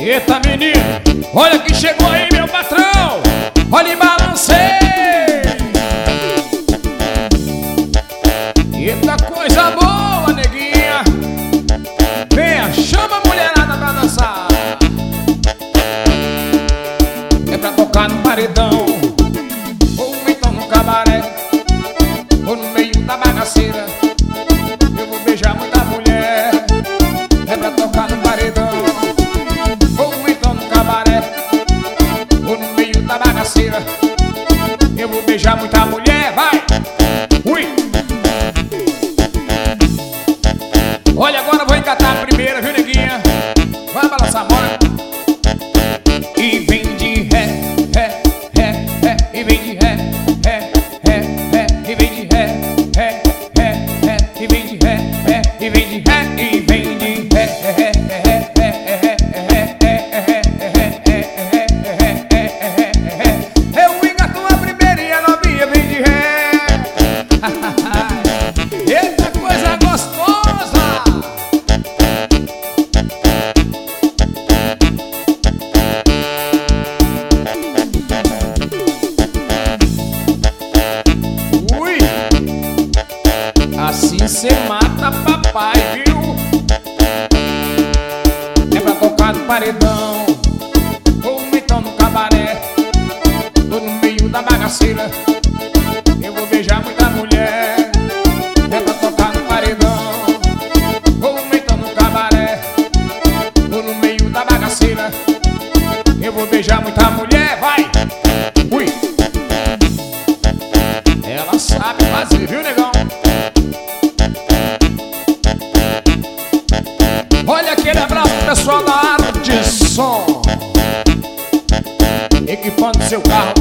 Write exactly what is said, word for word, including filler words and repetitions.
Eita, menino, olha que chegou aí, meu patrão. Olha e balancei. Eita, coisa boa, neguinha. Venha, chama a mulherada pra dançar. É pra tocar no paredão, ou então no cabaré, ou no meio da bagaceira. Eu vou beijar muita mulher. É pra tocar no paredão, ou então no cabaré, ou no meio da bagaceira. Eu vou beijar muita mulher, vai! Ui! Olha, agora eu vou encatar a primeira, viu, neguinha? Vai balançar a bola. E vem de ré, ré, ré, ré. E vem de ré, ré, ré, ré. E vem de ré, ré, ré, ré. E vem de ré, ré. E vem de ré, e vem de ré, ré, ré, ré, ré. Eu engato a primeira e a novinha vem de ré. Eita, coisa gostosa! Ui! Assim cê mata papai, viu? É pra tocar no paredão, ou então no cabaré, ou no meio da bagaceira. Eu vou beijar muita mulher. É pra tocar no paredão, ou então no cabaré, ou no meio da bagaceira. Eu vou beijar muita mulher, vai! Ui! Ela sabe fazer, viu, negão? Olha aquele abraço pro pessoal da Arte Som, equipando seu carro